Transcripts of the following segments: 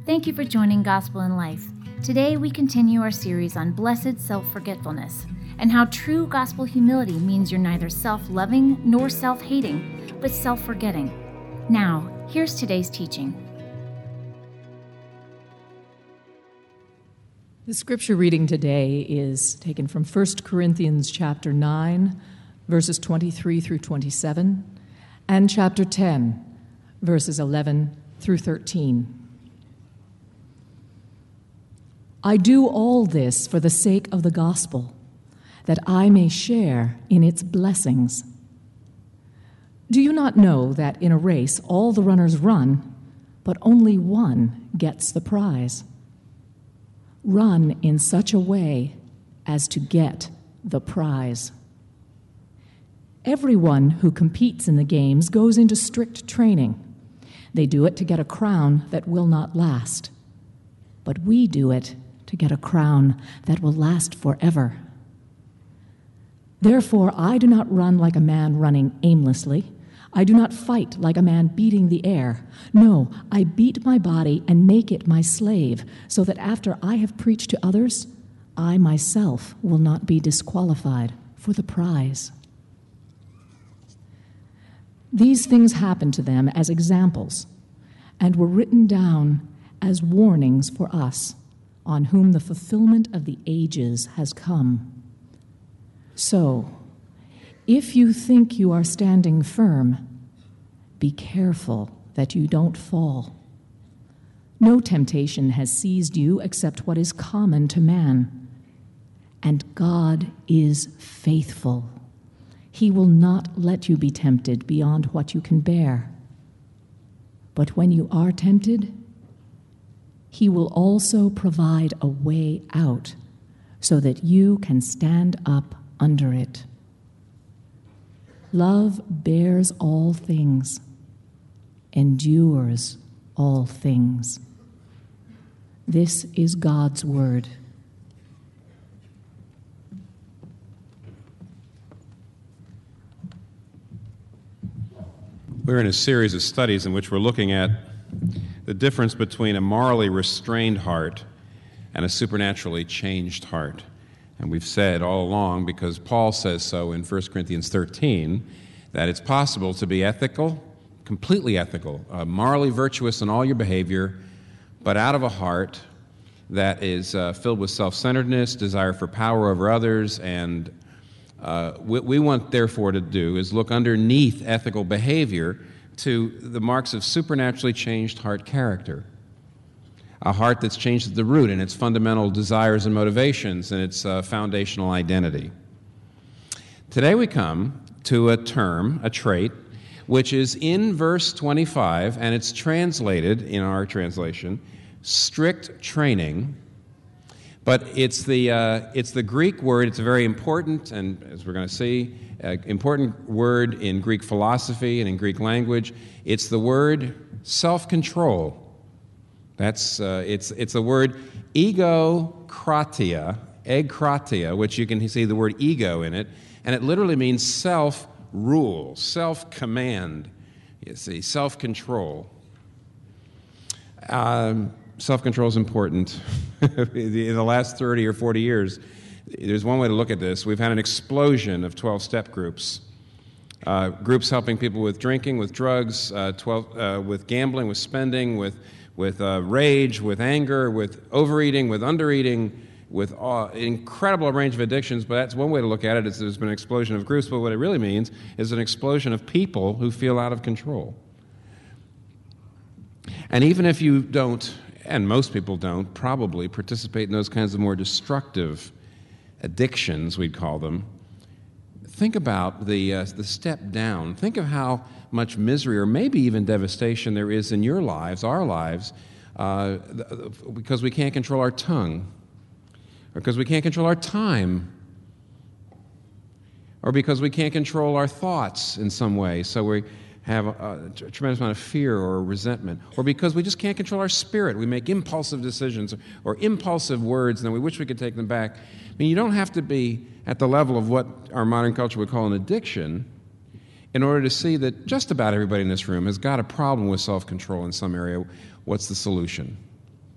Thank you for joining Gospel in Life. Today we continue our series on blessed self-forgetfulness and how true gospel humility means you're neither self-loving nor self-hating, but self-forgetting. Now, here's today's teaching. The scripture reading today is taken from 1 Corinthians chapter 9, verses 23 through 27, and chapter 10, verses 11 through 13. I do all this for the sake of the gospel, that I may share in its blessings. Do you not know that in a race all the runners run, but only one gets the prize? Run in such a way as to get the prize. Everyone who competes in the games goes into strict training. They do it to get a crown that will not last, but we do it to get a crown that will last forever. Therefore, I do not run like a man running aimlessly. I do not fight like a man beating the air. No, I beat my body and make it my slave, so that after I have preached to others, I myself will not be disqualified for the prize. These things happened to them as examples and were written down as warnings for us, on whom the fulfillment of the ages has come. So, if you think you are standing firm, be careful that you don't fall. No temptation has seized you except what is common to man. And God is faithful. He will not let you be tempted beyond what you can bear. But when you are tempted, He will also provide a way out so that you can stand up under it. Love bears all things, endures all things. This is God's word. We're in a series of studies in which we're looking at the difference between a morally restrained heart and a supernaturally changed heart. And we've said all along, because Paul says so in 1 Corinthians 13, that it's possible to be ethical, completely ethical, morally virtuous in all your behavior, but out of a heart that is filled with self-centeredness, desire for power over others, and what we want, therefore, to do is look underneath ethical behavior to the marks of supernaturally changed heart character. A heart that's changed at the root in its fundamental desires and motivations and its foundational identity. Today we come to a term, a trait, which is in verse 25, and it's translated in our translation, strict training. But it's the Greek word. It's a very important, and as we're going to see, important word in Greek philosophy and in Greek language. It's the word self-control. That's it's the word egokratia, which you can see the word ego in it, and it literally means self-rule, self-command. You see, self-control. Self-control is important. In the last 30 or 40 years, there's one way to look at this. We've had an explosion of 12-step groups. Groups helping people with drinking, with drugs, with gambling, with spending, with rage, with anger, with overeating, with undereating, with incredible range of addictions. But that's one way to look at it, is there's been an explosion of groups. But what it really means is an explosion of people who feel out of control. And even if you don't, and most people don't, probably participate in those kinds of more destructive addictions, we'd call them, think about the step down. Think of how much misery or maybe even devastation there is in your lives, our lives, because we can't control our tongue, or because we can't control our time, or because we can't control our thoughts in some way, so we have a tremendous amount of fear or resentment, or because we just can't control our spirit. We make impulsive decisions or impulsive words, and then we wish we could take them back. I mean, you don't have to be at the level of what our modern culture would call an addiction in order to see that just about everybody in this room has got a problem with self-control in some area. What's the solution?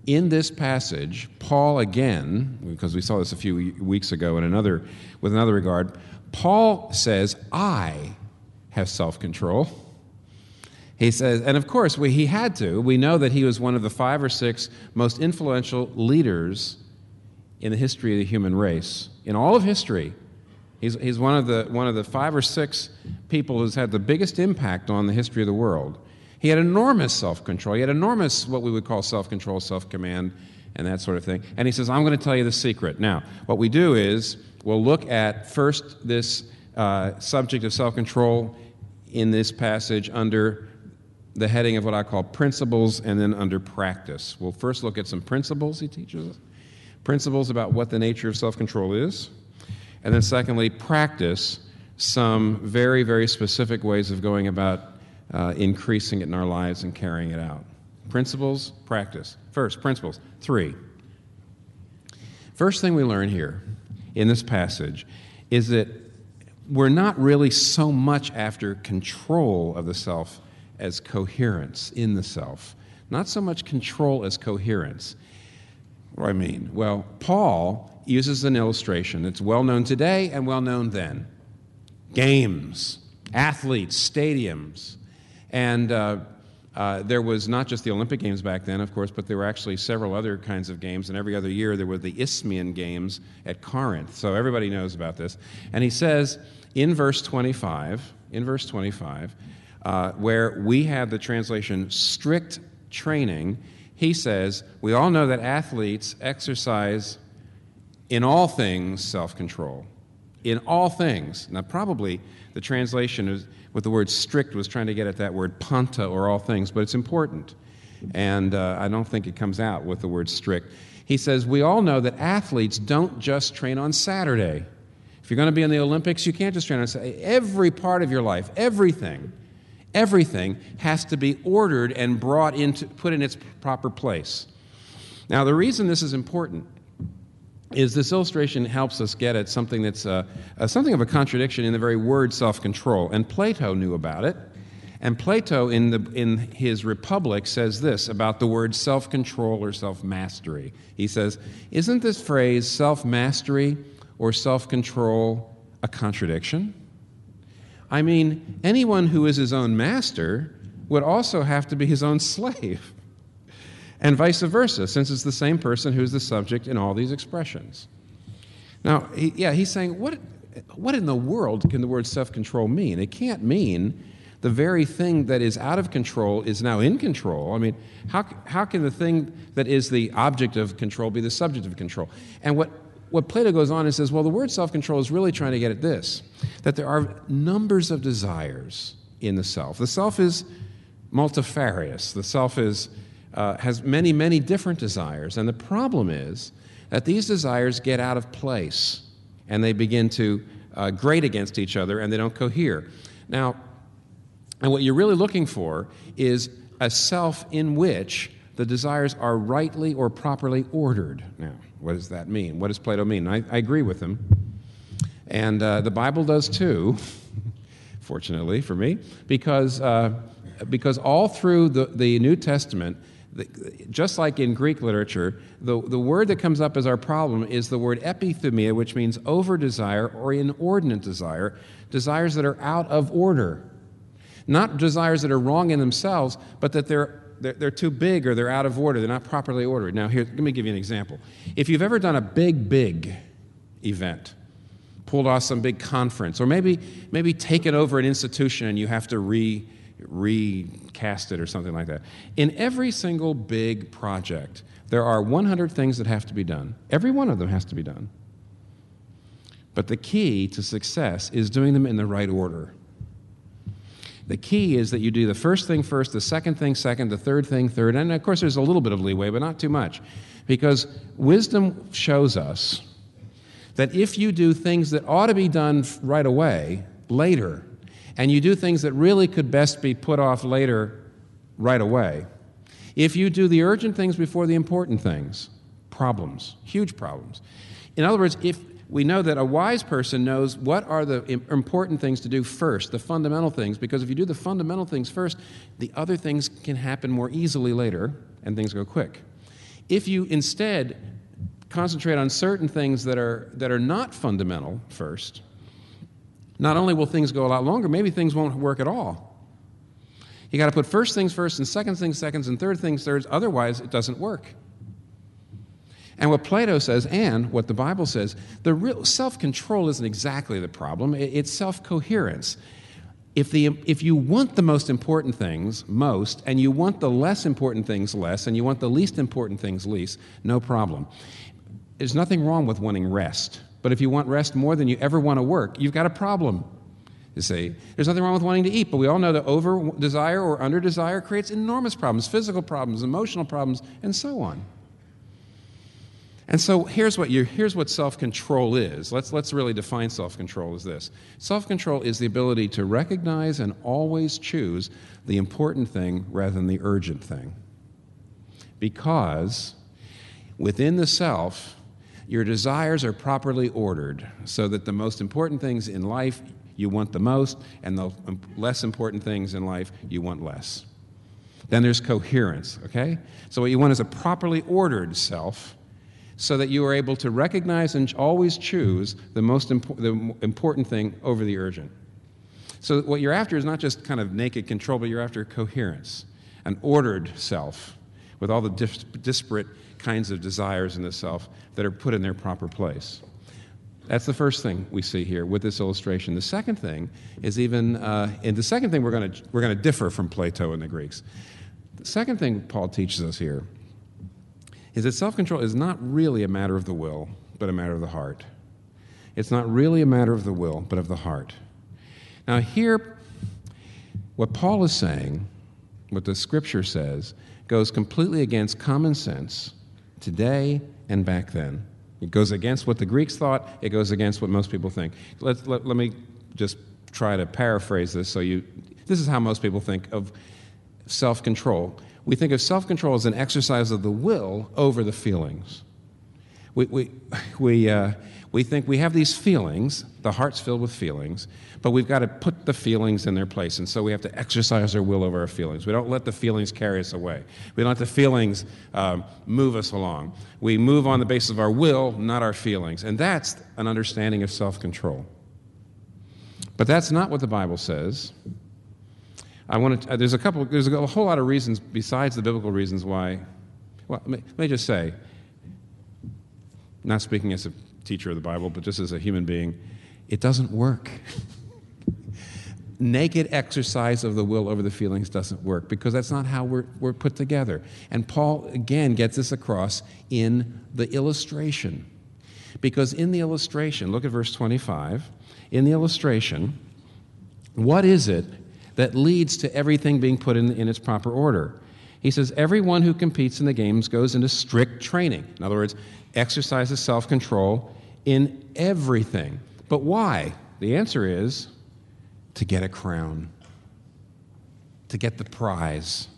in this passage, Paul again, because we saw this a few weeks ago with another regard, Paul says, I have self-control. He says, and of course, he had to. We know that he was one of the 5 or 6 most influential leaders in the history of the human race. In all of history, he's one of the 5 or 6 people who's had the biggest impact on the history of the world. He had enormous self-control. He had enormous, what we would call self-control, self-command, and that sort of thing. And he says, I'm going to tell you the secret. Now, what we do is we'll look at first this subject of self-control in this passage under the heading of what I call principles, and then under practice. We'll first look at some principles he teaches us, principles about what the nature of self-control is, and then secondly, practice, some very, very specific ways of going about increasing it in our lives and carrying it out. Principles, practice. First, principles. 3. First thing we learn here in this passage is that we're not really so much after control of the self as coherence in the self. Not so much control as coherence. What do I mean? Well, Paul uses an illustration that's well known today and well known then. Games, athletes, stadiums. And there was not just the Olympic Games back then, of course, but there were actually several other kinds of games. And every other year there were the Isthmian Games at Corinth. So everybody knows about this. And he says in verse 25, where we have the translation strict training, he says, we all know that athletes exercise in all things self-control. In all things. Now, probably the translation is, with the word strict was trying to get at that word panta, or all things, but it's important. And I don't think it comes out with the word strict. He says, we all know that athletes don't just train on Saturday. If you're going to be in the Olympics, you can't just train on Saturday. Every part of your life, everything has to be ordered and put in its proper place. Now, the reason this is important is this illustration helps us get at something that's something of a contradiction in the very word self-control. And Plato knew about it. And Plato, in his Republic, says this about the word self-control or self-mastery. He says, isn't this phrase self-mastery or self-control a contradiction? I mean, anyone who is his own master would also have to be his own slave. And vice versa, since it's the same person who's the subject in all these expressions. Now, he's saying, what in the world can the word self-control mean? It can't mean the very thing that is out of control is now in control. I mean, how can the thing that is the object of control be the subject of control? And what Plato goes on and says, well, the word self-control is really trying to get at this, that there are numbers of desires in the self. The self is multifarious. The self has many, many different desires. And the problem is that these desires get out of place, and they begin to grate against each other, and they don't cohere. Now, and what you're really looking for is a self in which the desires are rightly or properly ordered. Now, what does that mean? What does Plato mean? I agree with him. And the Bible does too, fortunately for me, because all through the New Testament, just like in Greek literature, the word that comes up as our problem is the word epithumia, which means over-desire or inordinate desire, desires that are out of order. Not desires that are wrong in themselves, but that they're too big or they're out of order. They're not properly ordered. Now, here, let me give you an example. If you've ever done a big event, pulled off some big conference, or maybe taken over an institution and you have to recast it or something like that. In every single big project, there are 100 things that have to be done. Every one of them has to be done. But the key to success is doing them in the right order. The key is that you do the first thing first, the second thing second, the third thing third, and of course there's a little bit of leeway, but not too much. Because wisdom shows us that if you do things that ought to be done right away, later, and you do things that really could best be put off later, right away, if you do the urgent things before the important things, problems, huge problems. In other words, if we know that a wise person knows what are the important things to do first, the fundamental things, because if you do the fundamental things first, the other things can happen more easily later, and things go quick. If you instead concentrate on certain things that are not fundamental first, not only will things go a lot longer, maybe things won't work at all. You got to put first things first and second things seconds and third things thirds, otherwise it doesn't work. And what Plato says, and what the Bible says, the real self-control isn't exactly the problem. It's self-coherence. If you want the most important things most, and you want the less important things less, and you want the least important things least, no problem. There's nothing wrong with wanting rest. But if you want rest more than you ever want to work, you've got a problem. You see, there's nothing wrong with wanting to eat, but we all know that over-desire or under-desire creates enormous problems, physical problems, emotional problems, and so on. And so here's what self-control is. Let's really define self-control as this. Self-control is the ability to recognize and always choose the important thing rather than the urgent thing. Because within the self, your desires are properly ordered so that the most important things in life you want the most, and the less important things in life you want less. Then there's coherence, okay? So what you want is a properly ordered self, so that you are able to recognize and always choose the most important thing over the urgent. So what you're after is not just kind of naked control, but you're after coherence, an ordered self with all the disparate kinds of desires in the self that are put in their proper place. That's the first thing we see here with this illustration. The second thing is we're going to differ from Plato and the Greeks. The second thing Paul teaches us here is that self-control is not really a matter of the will, but a matter of the heart. It's not really a matter of the will, but of the heart. Now here, what Paul is saying, what the Scripture says, goes completely against common sense today and back then. It goes against what the Greeks thought. It goes against what most people think. Let me just try to paraphrase this. This is how most people think of self-control. We think of self-control as an exercise of the will over the feelings. We think we have these feelings, the heart's filled with feelings, but we've got to put the feelings in their place, and so we have to exercise our will over our feelings. We don't let the feelings carry us away. We don't let the feelings move us along. We move on the basis of our will, not our feelings, and that's an understanding of self-control. But that's not what the Bible says. There's a whole lot of reasons besides the biblical reasons why. Well, let me just say, not speaking as a teacher of the Bible, but just as a human being, it doesn't work. Naked exercise of the will over the feelings doesn't work because that's not how we're put together. And Paul, again, gets this across in the illustration. Because in the illustration, look at verse 25, in the illustration, what is it that leads to everything being put in its proper order? He says, everyone who competes in the games goes into strict training. In other words, exercises self-control in everything. But why? The answer is to get a crown, to get the prize.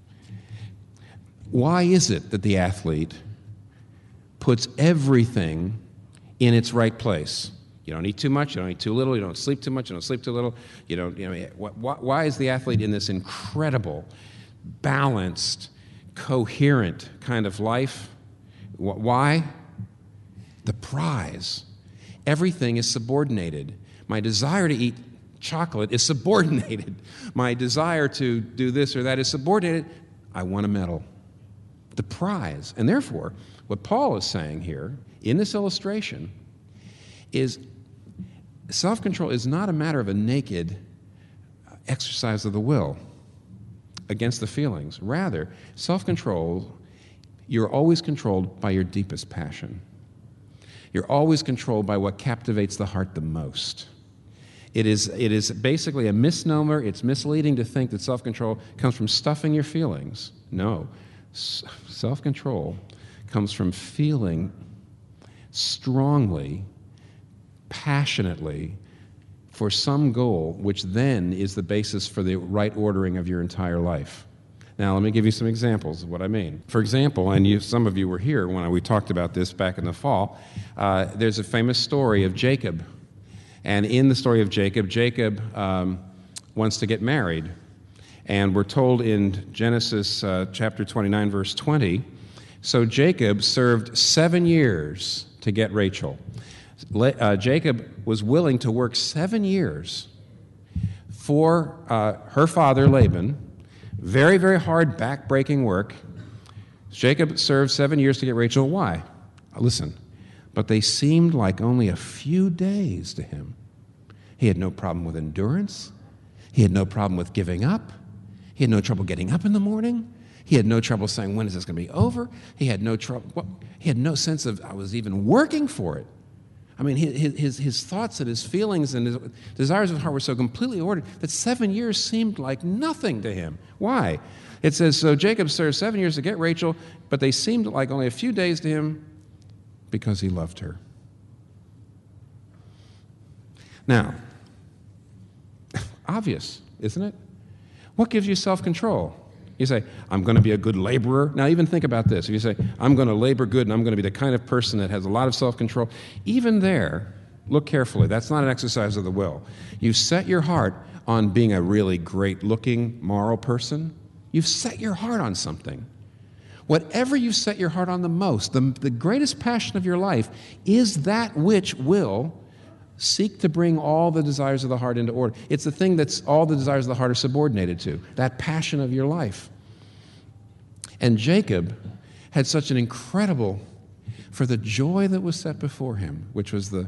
Why is it that the athlete puts everything in its right place? You don't eat too much, you don't eat too little, you don't sleep too much, you don't sleep too little. Why is the athlete in this incredible, balanced, coherent kind of life? Why? The prize. Everything is subordinated. My desire to eat chocolate is subordinated. My desire to do this or that is subordinated. I want a medal. The prize. And therefore, what Paul is saying here in this illustration is self-control is not a matter of a naked exercise of the will against the feelings. Rather, self-control, you're always controlled by your deepest passion. You're always controlled by what captivates the heart the most. It is basically a misnomer. It's misleading to think that self-control comes from stuffing your feelings. No. Self-control comes from feeling strongly, passionately, for some goal, which then is the basis for the right ordering of your entire life. Now, let me give you some examples of what I mean. For example, and some of you were here when we talked about this back in the fall, there's a famous story of Jacob. And in the story of Jacob, Jacob wants to get married. And we're told in Genesis chapter 29, verse 20, So Jacob served 7 years to get Rachel. Jacob was willing to work 7 years for her father, Laban. Very, very hard, back-breaking work. Jacob served 7 years to get Rachel. Why? Listen, but they seemed like only a few days to him. He had no problem with endurance. He had no problem with giving up. He had no trouble getting up in the morning. He had no trouble saying, when is this going to be over? He had no trouble. He had no sense of, I was even working for it. I mean, his thoughts and his feelings and his desires of his heart were so completely ordered that 7 years seemed like nothing to him. Why? It says, so Jacob served 7 years to get Rachel, but they seemed like only a few days to him because he loved her. Now, obvious, isn't it? What gives you self-control? You say, I'm going to be a good laborer. Now, even think about this. If you say, I'm going to labor good and I'm going to be the kind of person that has a lot of self-control, even there, look carefully. That's not an exercise of the will. You set your heart on being a really great-looking, moral person. You've set your heart on something. Whatever you set your heart on the most, the greatest passion of your life is that which will seek to bring all the desires of the heart into order. It's the thing that's all the desires of the heart are subordinated to, that passion of your life. And Jacob had such an incredible, for the joy that was set before him, which was the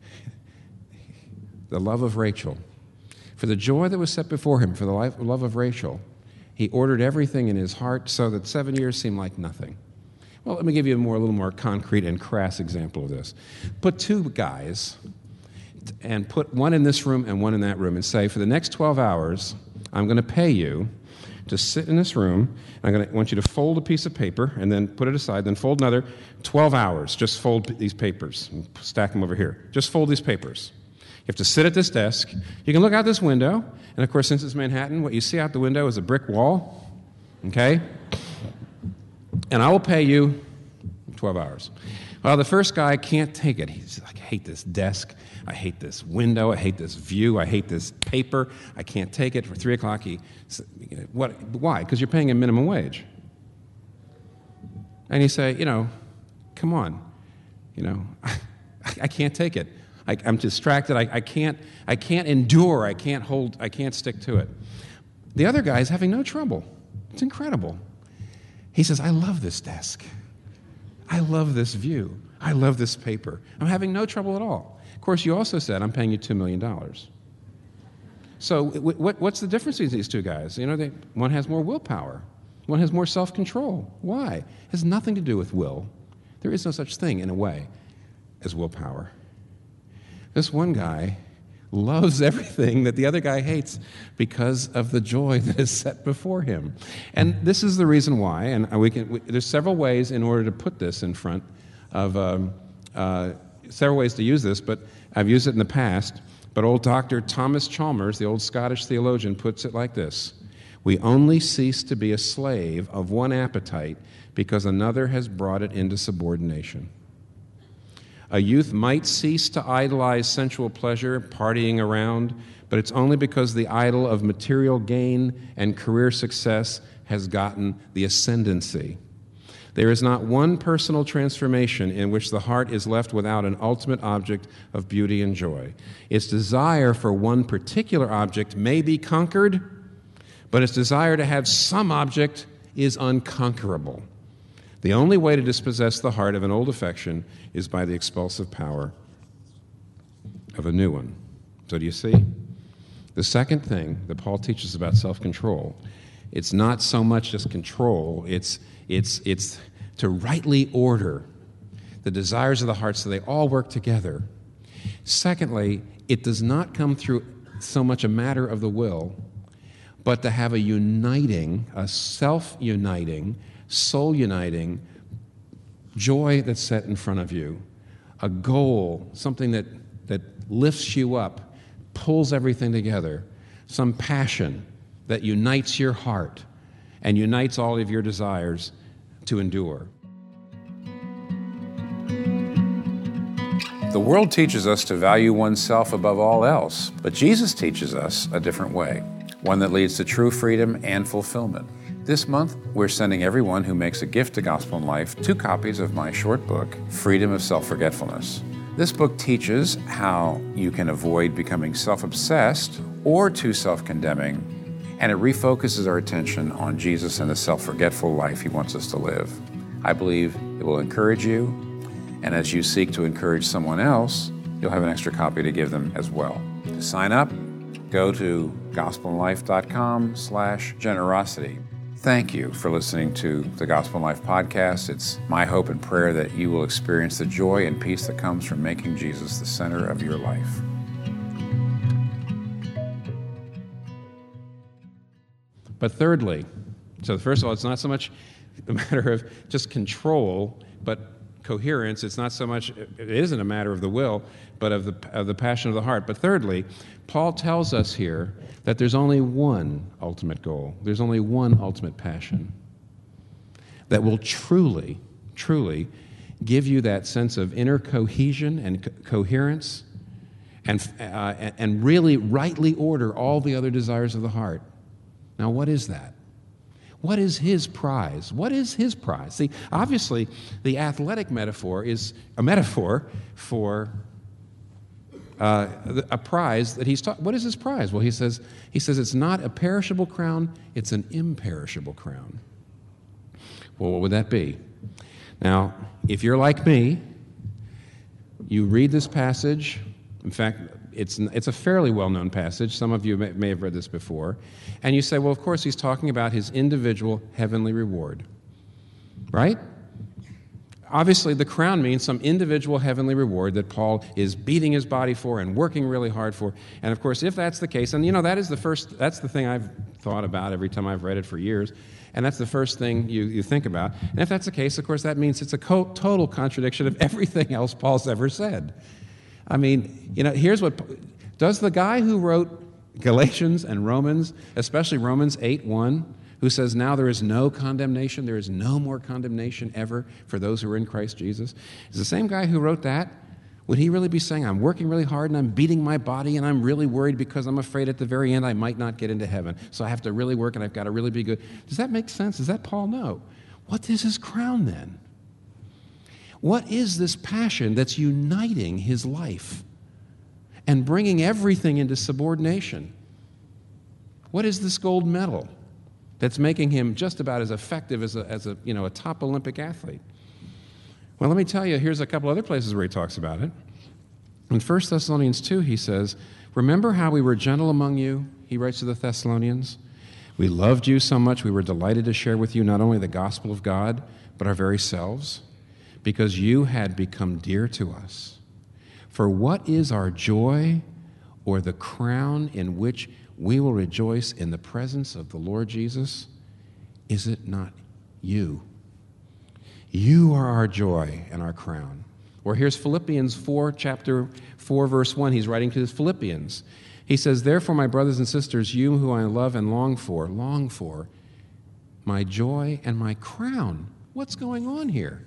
love of Rachel. For the joy that was set before him, for the love of Rachel, he ordered everything in his heart so that 7 years seemed like nothing. Well, let me give you a little more concrete and crass example of this. Put two guys and put one in this room and one in that room and say, for the next 12 hours, I'm going to pay you to sit in this room. I want you to fold a piece of paper and then put it aside, then fold another 12 hours. Just fold these papers and stack them over here. Just fold these papers. You have to sit at this desk. You can look out this window, and of course, since it's Manhattan, what you see out the window is a brick wall, okay? And I will pay you 12 hours. Well, the first guy can't take it. He's like, I hate this desk. I hate this window. I hate this view. I hate this paper. I can't take it. For 3 o'clock, why? Because you're paying him minimum wage. And you say, come on. I can't take it. I'm distracted. I can't endure. I can't stick to it. The other guy is having no trouble. It's incredible. He says, I love this desk. I love this view. I love this paper. I'm having no trouble at all. Of course, you also said, I'm paying you $2 million. So what's the difference between these two guys? One has more willpower. One has more self-control. Why? It has nothing to do with will. There is no such thing, in a way, as willpower. This one guy loves everything that the other guy hates because of the joy that is set before him. And this is the reason why, and there's several ways in order to put this in front of, several ways to use this, but I've used it in the past. But old Dr. Thomas Chalmers, the old Scottish theologian, puts it like this: we only cease to be a slave of one appetite because another has brought it into subordination. A youth might cease to idolize sensual pleasure, partying around, but it's only because the idol of material gain and career success has gotten the ascendancy. There is not one personal transformation in which the heart is left without an ultimate object of beauty and joy. Its desire for one particular object may be conquered, but its desire to have some object is unconquerable. The only way to dispossess the heart of an old affection is by the expulsive power of a new one. So do you see? The second thing that Paul teaches about self-control, it's not so much just control, it's to rightly order the desires of the heart so they all work together. Secondly, it does not come through so much a matter of the will, but to have a self-uniting, soul-uniting joy that's set in front of you, a goal, something that lifts you up, pulls everything together, some passion that unites your heart and unites all of your desires to endure. The world teaches us to value oneself above all else, but Jesus teaches us a different way, one that leads to true freedom and fulfillment. This month, we're sending everyone who makes a gift to Gospel in Life 2 copies of my short book, Freedom of Self-Forgetfulness. This book teaches how you can avoid becoming self-obsessed or too self-condemning, and it refocuses our attention on Jesus and the self-forgetful life He wants us to live. I believe it will encourage you, and as you seek to encourage someone else, you'll have an extra copy to give them as well. To sign up, go to gospelinlife.com/generosity. Thank you for listening to the Gospel in Life podcast. It's my hope and prayer that you will experience the joy and peace that comes from making Jesus the center of your life. But thirdly, so first of all, it's not so much a matter of just control, but coherence. It's not so much, it isn't a matter of the will, but of the passion of the heart. But thirdly, Paul tells us here that there's only one ultimate goal. There's only one ultimate passion that will truly, truly give you that sense of inner cohesion and coherence and really rightly order all the other desires of the heart. Now, what is that? What is his prize? What is his prize? See, obviously, the athletic metaphor is a metaphor for a prize that he's taught. What is his prize? Well, he says it's not a perishable crown, it's an imperishable crown. Well, what would that be? Now, if you're like me, you read this passage. In fact, it's a fairly well-known passage. Some of you may have read this before. And you say, well, of course, he's talking about his individual heavenly reward. Right? Obviously, the crown means some individual heavenly reward that Paul is beating his body for and working really hard for. And of course, if that's the case, and that's the thing I've thought about every time I've read it for years, and that's the first thing you think about. And if that's the case, of course, that means it's a total contradiction of everything else Paul's ever said. I mean, here's what, does the guy who wrote Galatians and Romans, especially Romans 8:1, who says, now there is no condemnation, there is no more condemnation ever for those who are in Christ Jesus, is the same guy who wrote that, would he really be saying, I'm working really hard and I'm beating my body and I'm really worried because I'm afraid at the very end I might not get into heaven, so I have to really work and I've got to really be good? Does that make sense? Does that Paul know? What is his crown then? What is this passion that's uniting his life and bringing everything into subordination? What is this gold medal that's making him just about as effective as a top Olympic athlete? Well, let me tell you, here's a couple other places where he talks about it. In 1 Thessalonians 2, he says, remember how we were gentle among you, he writes to the Thessalonians. We loved you so much we were delighted to share with you not only the gospel of God, but our very selves, because you had become dear to us. For what is our joy or the crown in which we will rejoice in the presence of the Lord Jesus? Is it not you? You are our joy and our crown. Or here's Philippians 4, chapter 4, verse 1. He's writing to the Philippians. He says, therefore, my brothers and sisters, you who I love and long for, my joy and my crown. What's going on here?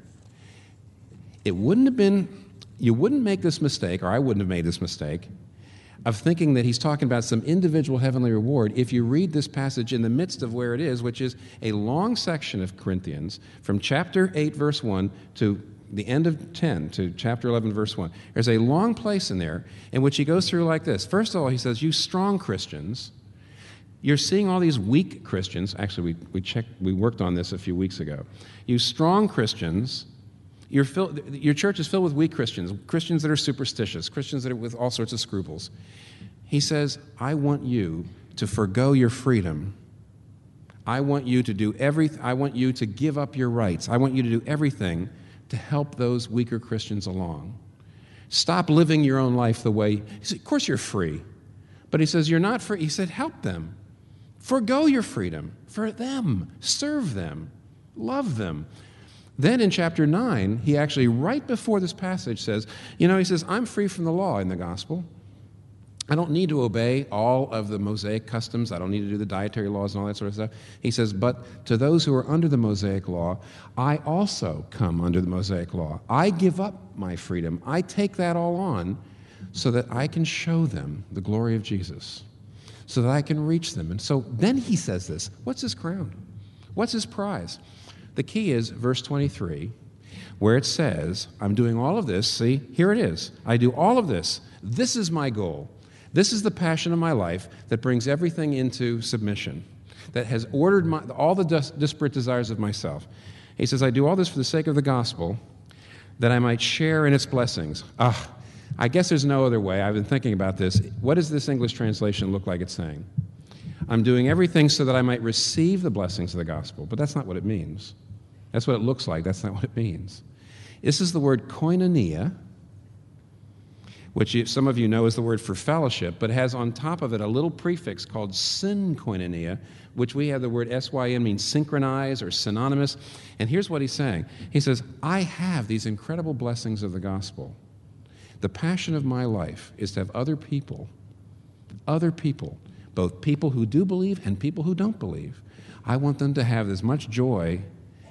You wouldn't make this mistake, or I wouldn't have made this mistake, of thinking that he's talking about some individual heavenly reward if you read this passage in the midst of where it is, which is a long section of Corinthians from chapter 8, verse 1 to the end of 10 to chapter 11, verse 1. There's a long place in there in which he goes through like this. First of all, he says, you strong Christians, you're seeing all these weak Christians. Actually, we worked on this a few weeks ago. You strong Christians, your church is filled with weak Christians, Christians that are superstitious, Christians that are with all sorts of scruples. He says, I want you to forgo your freedom. I want you to do everything. I want you to give up your rights. I want you to do everything to help those weaker Christians along. Stop living your own life the way, of course you're free, but he says you're not free. He said, help them. Forgo your freedom for them. Serve them. Love them. Then in chapter 9, he actually, right before this passage says, he says, I'm free from the law in the gospel. I don't need to obey all of the Mosaic customs. I don't need to do the dietary laws and all that sort of stuff. He says, but to those who are under the Mosaic law, I also come under the Mosaic law. I give up my freedom. I take that all on so that I can show them the glory of Jesus, so that I can reach them. And so then he says this, what's his crown? What's his prize? The key is verse 23, where it says, I'm doing all of this. See, here it is. I do all of this. This is my goal. This is the passion of my life that brings everything into submission, that has ordered all the disparate desires of myself. He says, I do all this for the sake of the gospel, that I might share in its blessings. I guess there's no other way. I've been thinking about this. What does this English translation look like it's saying? I'm doing everything so that I might receive the blessings of the gospel. But that's not what it means. That's what it looks like. That's not what it means. This is the word koinonia, which some of you know is the word for fellowship, but has on top of it a little prefix called synkoinonia, which we have the word S-Y-N, means synchronize or synonymous. And here's what he's saying. He says, I have these incredible blessings of the gospel. The passion of my life is to have other people, both people who do believe and people who don't believe. I want them to have as much joy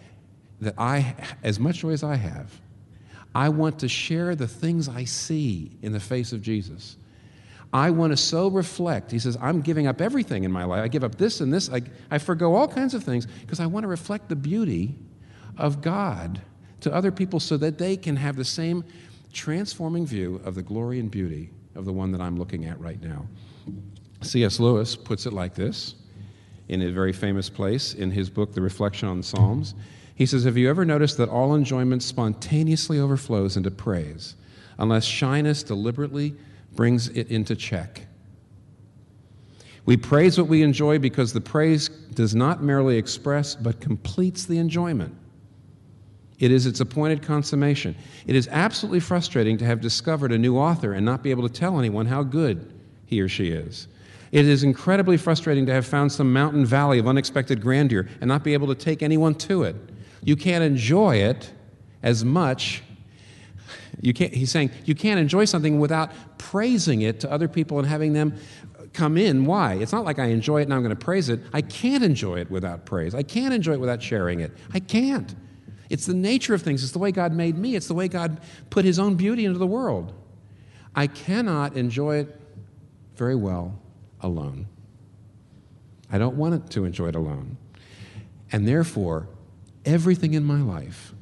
as I have. I want to share the things I see in the face of Jesus. I want to so reflect. He says, I'm giving up everything in my life. I give up this and this. I forgo all kinds of things because I want to reflect the beauty of God to other people so that they can have the same transforming view of the glory and beauty of the one that I'm looking at right now. C.S. Lewis puts it like this in a very famous place in his book, The Reflection on the Psalms. He says, have you ever noticed that all enjoyment spontaneously overflows into praise, unless shyness deliberately brings it into check? We praise what we enjoy because the praise does not merely express, but completes the enjoyment. It is its appointed consummation. It is absolutely frustrating to have discovered a new author and not be able to tell anyone how good he or she is. It is incredibly frustrating to have found some mountain valley of unexpected grandeur and not be able to take anyone to it. You can't enjoy it as much. He's saying you can't enjoy something without praising it to other people and having them come in. Why? It's not like I enjoy it and I'm going to praise it. I can't enjoy it without praise. I can't enjoy it without sharing it. I can't. It's the nature of things. It's the way God made me. It's the way God put his own beauty into the world. I cannot enjoy it very well alone. I don't want to enjoy it alone. And therefore, everything in my life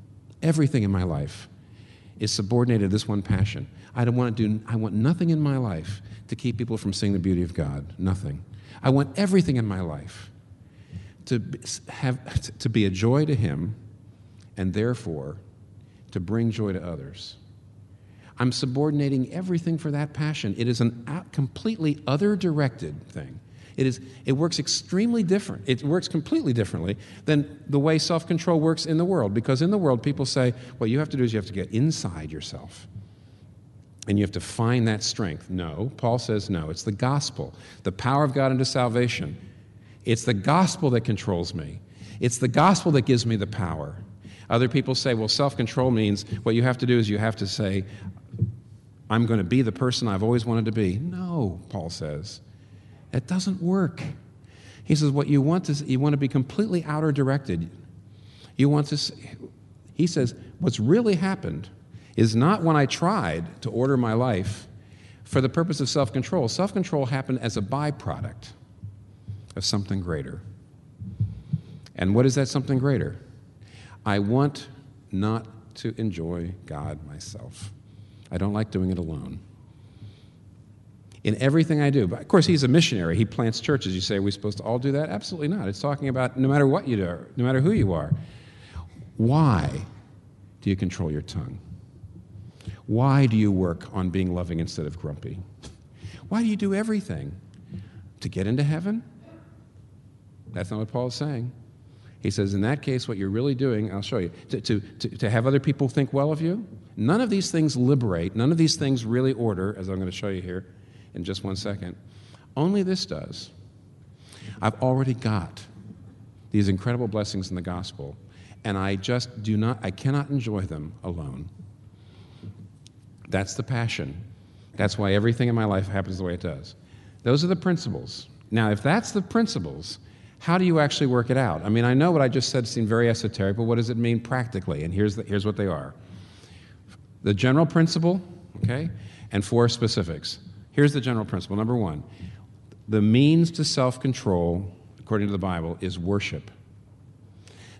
is subordinated to this one passion. I want nothing in my life to keep people from seeing the beauty of God. Nothing. I want everything in my life to be a joy to him and therefore to bring joy to others. I'm subordinating everything for that passion. It is a completely other-directed thing. It works extremely different. It works completely differently than the way self-control works in the world, because in the world people say, what you have to do is you have to get inside yourself and you have to find that strength. No, Paul says no. It's the gospel, the power of God unto salvation. It's the gospel that controls me. It's the gospel that gives me the power. Other people say, well, self-control means what you have to do is you have to say, I'm going to be the person I've always wanted to be. No, Paul says. It doesn't work. He says what you want to be completely outer directed. He says what's really happened is not when I tried to order my life for the purpose of self-control. Self-control happened as a byproduct of something greater. And what is that something greater? I want not to enjoy God myself. I don't like doing it alone. In everything I do. But of course, he's a missionary. He plants churches. You say, are we supposed to all do that? Absolutely not. It's talking about no matter what you do, no matter who you are. Why do you control your tongue? Why do you work on being loving instead of grumpy? Why do you do everything? To get into heaven? That's not what Paul is saying. He says, in that case, what you're really doing, I'll show you, to have other people think well of you. None of these things liberate. None of these things really order, as I'm going to show you here in just one second. Only this does. I've already got these incredible blessings in the gospel, and I cannot enjoy them alone. That's the passion. That's why everything in my life happens the way it does. Those are the principles. Now, if that's the principles, how do you actually work it out? I mean, I know what I just said seemed very esoteric, but what does it mean practically? And here's what they are. The general principle, okay, and 4 specifics. Here's the general principle. Number 1, the means to self-control, according to the Bible, is worship.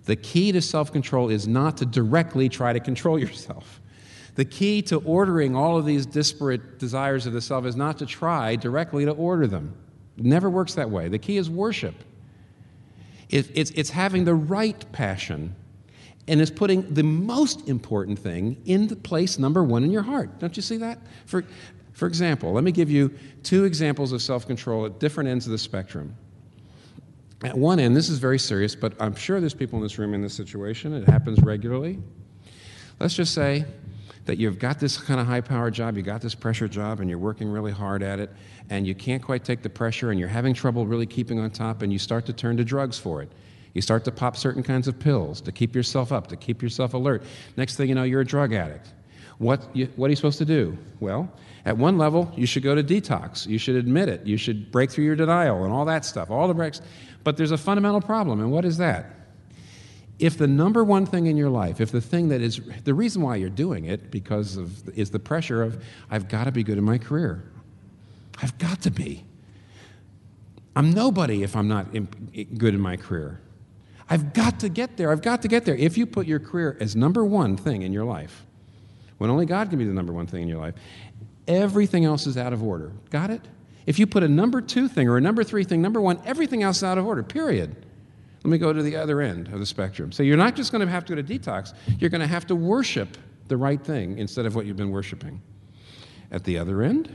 The key to self-control is not to directly try to control yourself. The key to ordering all of these disparate desires of the self is not to try directly to order them. It never works that way. The key is worship. It's having the right passion, and it's putting the most important thing in the place number one in your heart. Don't you see that? For example, let me give you two examples of self-control at different ends of the spectrum. At one end, this is very serious, but I'm sure there's people in this room in this situation. It happens regularly. Let's just say that you've got this kind of high-powered job, you got this pressure job, and you're working really hard at it, and you can't quite take the pressure, and you're having trouble really keeping on top, and you start to turn to drugs for it. You start to pop certain kinds of pills to keep yourself up, to keep yourself alert. Next thing you know, you're a drug addict. What are you supposed to do? Well, at one level, you should go to detox. You should admit it. You should break through your denial and all that stuff, all the breaks. But there's a fundamental problem, and what is that? If the number one thing in your life, if the thing that is the reason why you're doing it is the pressure of, I've got to be good in my career. I've got to be. I'm nobody if I'm not good in my career. I've got to get there. I've got to get there. If you put your career as number one thing in your life, when only God can be the number one thing in your life, everything else is out of order. Got it? If you put a number two thing or a number three thing, number one, everything else is out of order, period. Let me go to the other end of the spectrum. So you're not just going to have to go to detox. You're going to have to worship the right thing instead of what you've been worshiping. At the other end,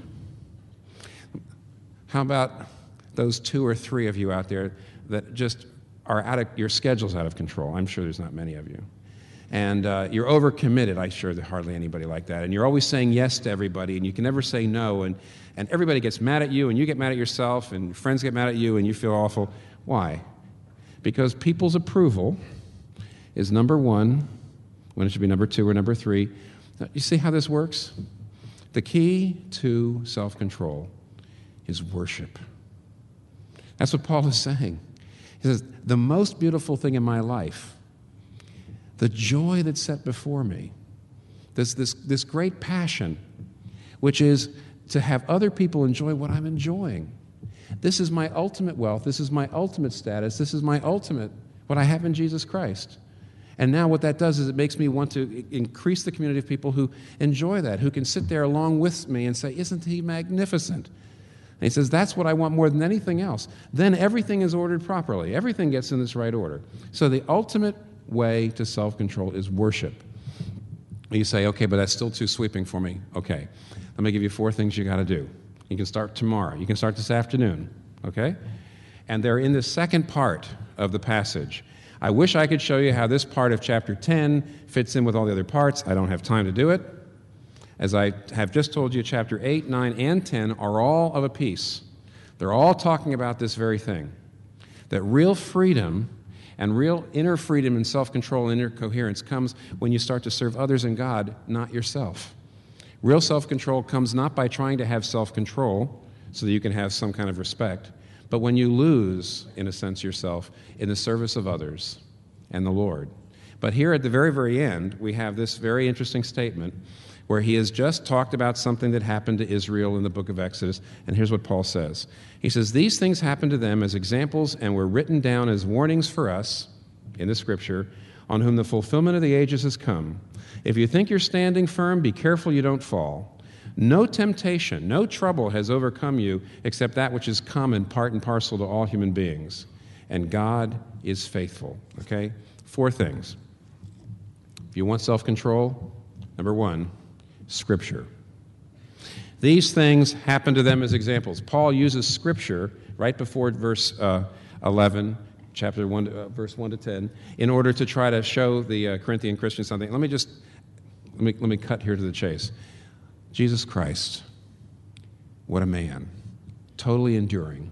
how about those two or three of you out there that just are your schedule's out of control? I'm sure there's not many of you. And you're overcommitted. I'm sure there's hardly anybody like that. And you're always saying yes to everybody, and you can never say no. And everybody gets mad at you, and you get mad at yourself, and friends get mad at you, and you feel awful. Why? Because people's approval is number one when it should be number two or number three. You see how this works? The key to self-control is worship. That's what Paul is saying. He says, the most beautiful thing in my life, the joy that's set before me, this great passion, which is to have other people enjoy what I'm enjoying. This is my ultimate wealth. This is my ultimate status. This is my ultimate, what I have in Jesus Christ. And now what that does is it makes me want to increase the community of people who enjoy that, who can sit there along with me and say, isn't he magnificent? And he says, that's what I want more than anything else. Then everything is ordered properly. Everything gets in this right order. So the ultimate way to self-control is worship. You say, okay, but that's still too sweeping for me. Okay, let me give you 4 things you got to do. You can start tomorrow. You can start this afternoon, okay? And they're in the second part of the passage. I wish I could show you how this part of chapter 10 fits in with all the other parts. I don't have time to do it. As I have just told you, chapter 8, 9, and 10 are all of a piece. They're all talking about this very thing, that real freedom and real inner freedom and self-control and inner coherence comes when you start to serve others and God, not yourself. Real self-control comes not by trying to have self-control so that you can have some kind of respect, but when you lose, in a sense, yourself in the service of others and the Lord. But here at the very, very end, we have this very interesting statement where he has just talked about something that happened to Israel in the book of Exodus, and here's what Paul says. He says, these things happened to them as examples and were written down as warnings for us in the Scripture, on whom the fulfillment of the ages has come. If you think you're standing firm, be careful you don't fall. No temptation, no trouble has overcome you except that which is common, part and parcel to all human beings. And God is faithful. Okay? 4 things. If you want self-control, number 1, Scripture. These things happen to them as examples. Paul uses Scripture right before verse 11, chapter 1, verse 1 to 10, in order to try to show the Corinthian Christians something. Let me cut here to the chase. Jesus Christ, what a man, totally enduring,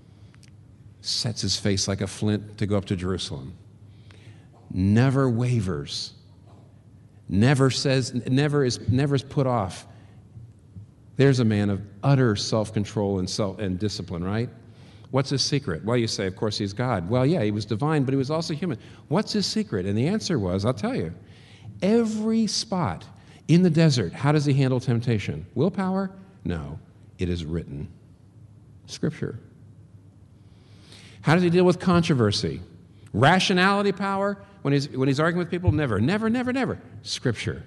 sets his face like a flint to go up to Jerusalem, never wavers, never is put off. There's a man of utter self-control and discipline, right? What's his secret? Well, you say, of course, he's God. Well, yeah, he was divine, but he was also human. What's his secret? And the answer was, I'll tell you, every spot in the desert, how does he handle temptation? Willpower? No, it is written. Scripture. How does he deal with controversy? Rationality power? when he's arguing with people? Never, never, never, never. Scripture.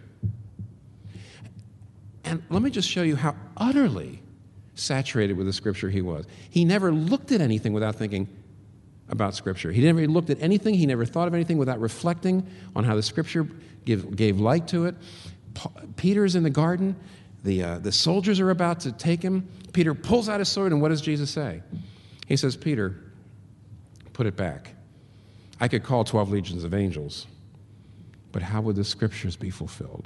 And let me just show you how utterly saturated with the Scripture he was. He never looked at anything without thinking about Scripture. He never looked at anything, he never thought of anything without reflecting on how the Scripture gave light to it. Peter's in the garden. The soldiers are about to take him. Peter pulls out his sword, and what does Jesus say? He says, Peter, put it back. I could call 12 legions of angels, but how would the Scriptures be fulfilled?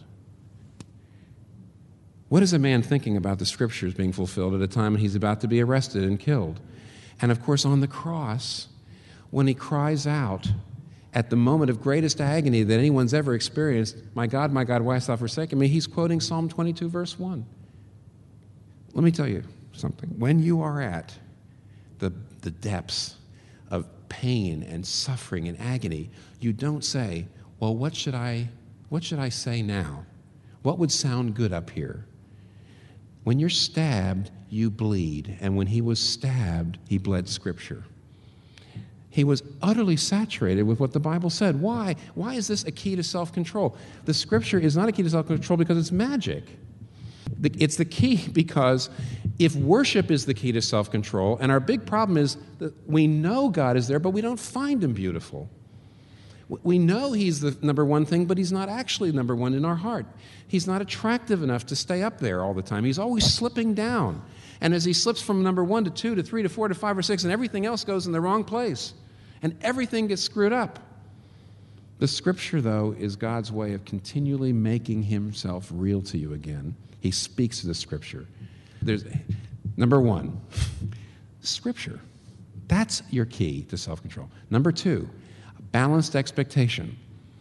What is a man thinking about the Scriptures being fulfilled at a time when he's about to be arrested and killed? And of course, on the cross, when he cries out at the moment of greatest agony that anyone's ever experienced, my God, why hast thou forsaken me? He's quoting Psalm 22, verse 1. Let me tell you something. When you are at the depths of pain and suffering and agony, you don't say, well, what should I say now? What would sound good up here? When you're stabbed, you bleed. And when he was stabbed, he bled Scripture. He was utterly saturated with what the Bible said. Why? Why is this a key to self-control? The Scripture is not a key to self-control because it's magic. It's the key because if worship is the key to self-control, and our big problem is that we know God is there, but we don't find him beautiful. We know he's the number one thing, but he's not actually number one in our heart. He's not attractive enough to stay up there all the time. He's always slipping down. And as he slips from number 1 to 2 to 3 to 4 to 5 or 6, and everything else goes in the wrong place, and everything gets screwed up. The Scripture, though, is God's way of continually making himself real to you again. He speaks to the Scripture. There's number 1, Scripture. That's your key to self-control. Number 2, balanced expectation.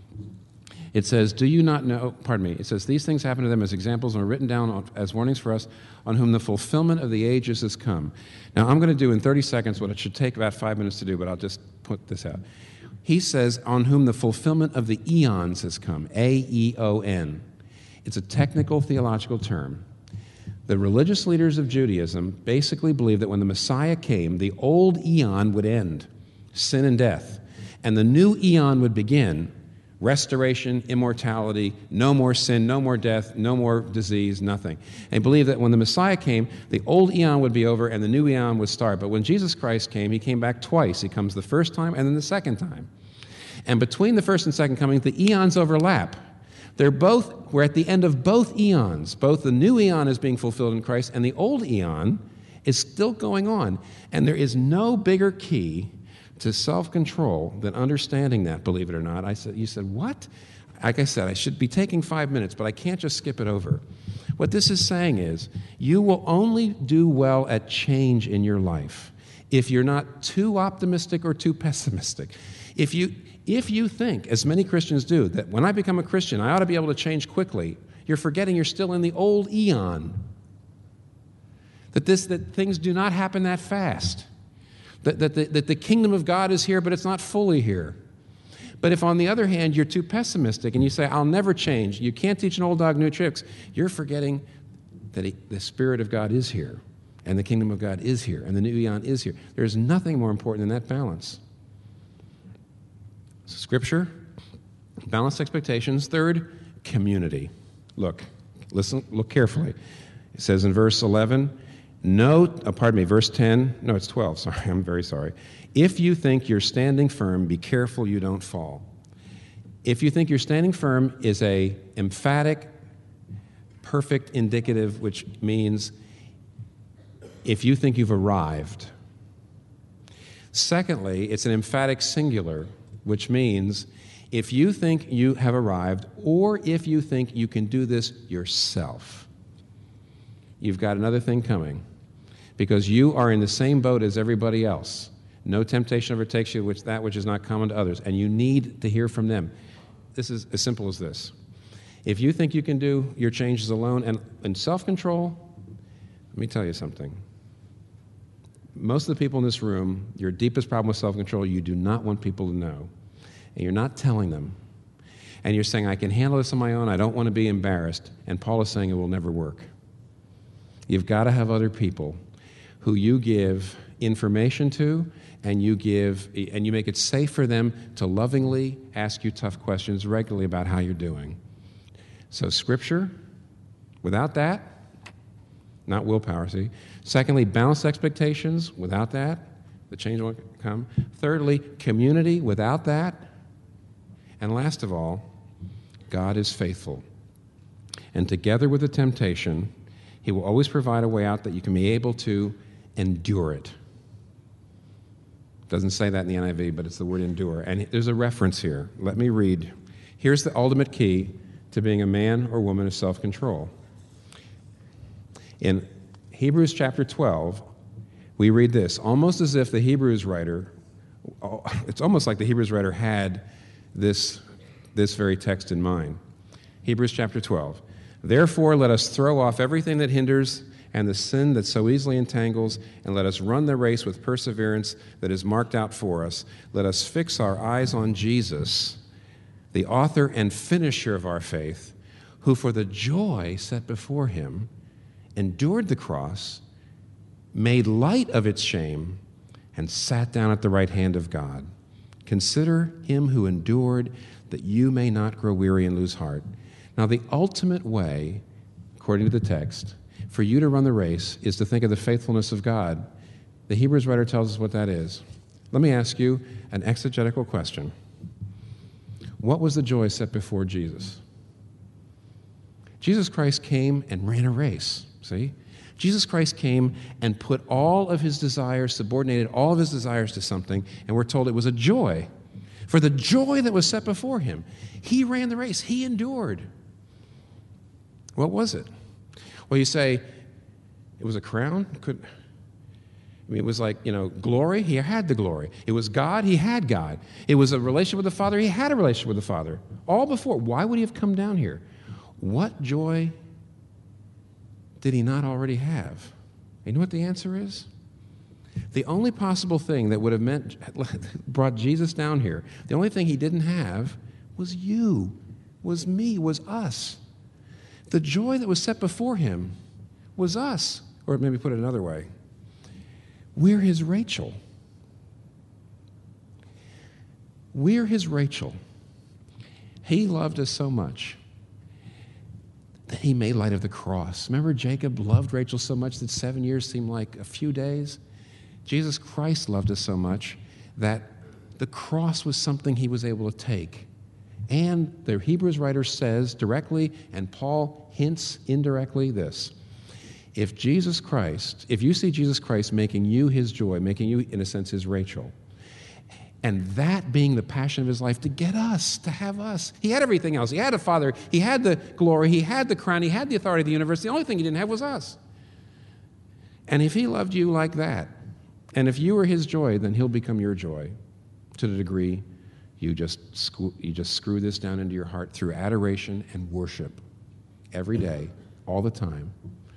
It says, it says, these things happen to them as examples and are written down as warnings for us on whom the fulfillment of the ages has come. Now, I'm going to do in 30 seconds what it should take about 5 minutes to do, but I'll just put this out. He says, on whom the fulfillment of the eons has come, A-E-O-N. It's a technical theological term. The religious leaders of Judaism basically believed that when the Messiah came, the old eon would end, sin and death, and the new eon would begin, restoration, immortality, no more sin, no more death, no more disease, nothing. They believed that when the Messiah came, the old eon would be over and the new eon would start. But when Jesus Christ came, he came back twice. He comes the first time and then the second time. And between the first and second coming, the eons overlap. We're at the end of both eons. Both the new eon is being fulfilled in Christ and the old eon is still going on. And there is no bigger key to self-control than understanding that, believe it or not. You said, what? Like I said, I should be taking 5 minutes, but I can't just skip it over. What this is saying is, you will only do well at change in your life if you're not too optimistic or too pessimistic. If you think, as many Christians do, that when I become a Christian, I ought to be able to change quickly, you're forgetting you're still in the old eon. That things do not happen that fast. That the kingdom of God is here, but it's not fully here. But if, on the other hand, you're too pessimistic and you say, I'll never change, you can't teach an old dog new tricks, you're forgetting that the Spirit of God is here, and the kingdom of God is here, and the new eon is here. There's nothing more important than that balance. Scripture, balanced expectations. Third, community. Look carefully. It says in verse 11, verse 10, no, it's 12, sorry, I'm very sorry. If you think you're standing firm, be careful you don't fall. If you think you're standing firm is a emphatic, perfect indicative, which means if you think you've arrived. Secondly, it's an emphatic singular, which means if you think you have arrived, or if you think you can do this yourself, you've got another thing coming. Because you are in the same boat as everybody else. No temptation overtakes you, which is not common to others, and you need to hear from them. This is as simple as this. If you think you can do your changes alone and in self-control, let me tell you something. Most of the people in this room, your deepest problem with self-control, you do not want people to know. And you're not telling them. And you're saying, I can handle this on my own, I don't want to be embarrassed. And Paul is saying it will never work. You've got to have other people who you give information to, and you make it safe for them to lovingly ask you tough questions regularly about how you're doing. So Scripture, without that, not willpower, see? Secondly, balanced expectations, without that, the change won't come. Thirdly, community, without that. And last of all, God is faithful. And together with the temptation, He will always provide a way out that you can be able to endure it. Doesn't say that in the NIV, but it's the word endure. And there's a reference here. Let me read. Here's the ultimate key to being a man or woman of self-control. In Hebrews chapter 12, we read this, almost as if the Hebrews writer, it's almost like the Hebrews writer had this very text in mind. Hebrews chapter 12. Therefore, let us throw off everything that hinders and the sin that so easily entangles, and let us run the race with perseverance that is marked out for us. Let us fix our eyes on Jesus, the author and finisher of our faith, who for the joy set before him endured the cross, made light of its shame, and sat down at the right hand of God. Consider him who endured, that you may not grow weary and lose heart. Now, the ultimate way, according to the text, for you to run the race is to think of the faithfulness of God. The Hebrews writer tells us what that is. Let me ask you an exegetical question. What was the joy set before Jesus? Jesus Christ came and ran a race, see? Jesus Christ came and put all of his desires, subordinated all of his desires to something, and we're told it was a joy. For the joy that was set before him, he ran the race, he endured. What was it? Well, you say, it was a crown? It was like, glory? He had the glory. It was God? He had God. It was a relationship with the Father? He had a relationship with the Father. All before. Why would he have come down here? What joy did he not already have? You know what the answer is? The only possible thing that would have brought Jesus down here, the only thing he didn't have was you, was me, was us. The joy that was set before him was us. Or maybe put it another way. We're his Rachel. We're his Rachel. He loved us so much that he made light of the cross. Remember, Jacob loved Rachel so much that 7 years seemed like a few days? Jesus Christ loved us so much that the cross was something he was able to take. And the Hebrews writer says directly, and Paul hints indirectly this. If you see Jesus Christ making you his joy, making you, in a sense, his Rachel, and that being the passion of his life to get us, to have us. He had everything else. He had a Father. He had the glory. He had the crown. He had the authority of the universe. The only thing he didn't have was us. And if he loved you like that, and if you were his joy, then he'll become your joy to the degree you just screw this down into your heart through adoration and worship every day, all the time.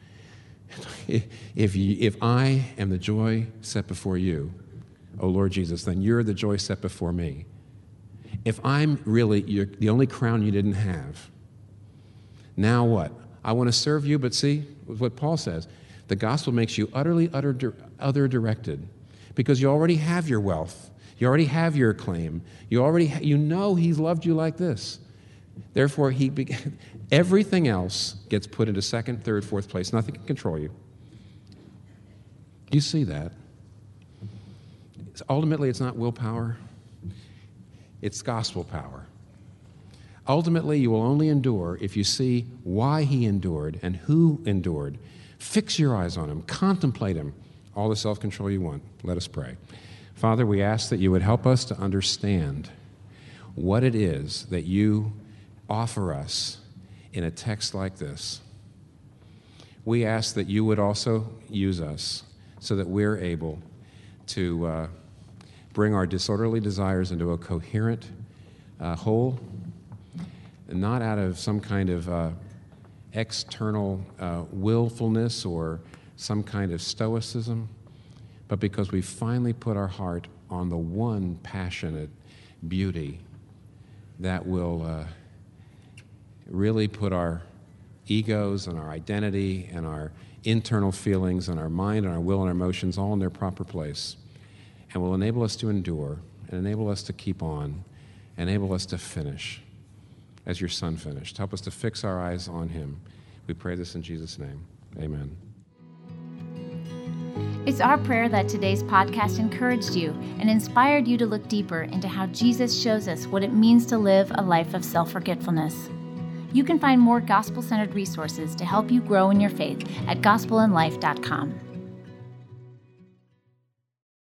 If I am the joy set before you, oh Lord Jesus, then you're the joy set before me. If I'm really the only crown you didn't have, now what? I want to serve you, but see what Paul says. The gospel makes you utterly other-directed because you already have your wealth. You already have your claim. You know he's loved you like this. Therefore, everything else gets put into second, third, fourth place. Nothing can control you. Do you see that? Ultimately, it's not willpower. It's gospel power. Ultimately, you will only endure if you see why he endured and who endured. Fix your eyes on him. Contemplate him. All the self-control you want. Let us pray. Father, we ask that you would help us to understand what it is that you offer us in a text like this. We ask that you would also use us so that we're able to bring our disorderly desires into a coherent whole, and not out of some kind of external willfulness or some kind of stoicism, but because we finally put our heart on the one passionate beauty that will really put our egos and our identity and our internal feelings and our mind and our will and our emotions all in their proper place, and will enable us to endure and enable us to keep on, enable us to finish as your Son finished. Help us to fix our eyes on him. We pray this in Jesus' name. Amen. It's our prayer that today's podcast encouraged you and inspired you to look deeper into how Jesus shows us what it means to live a life of self-forgetfulness. You can find more gospel-centered resources to help you grow in your faith at gospelandlife.com.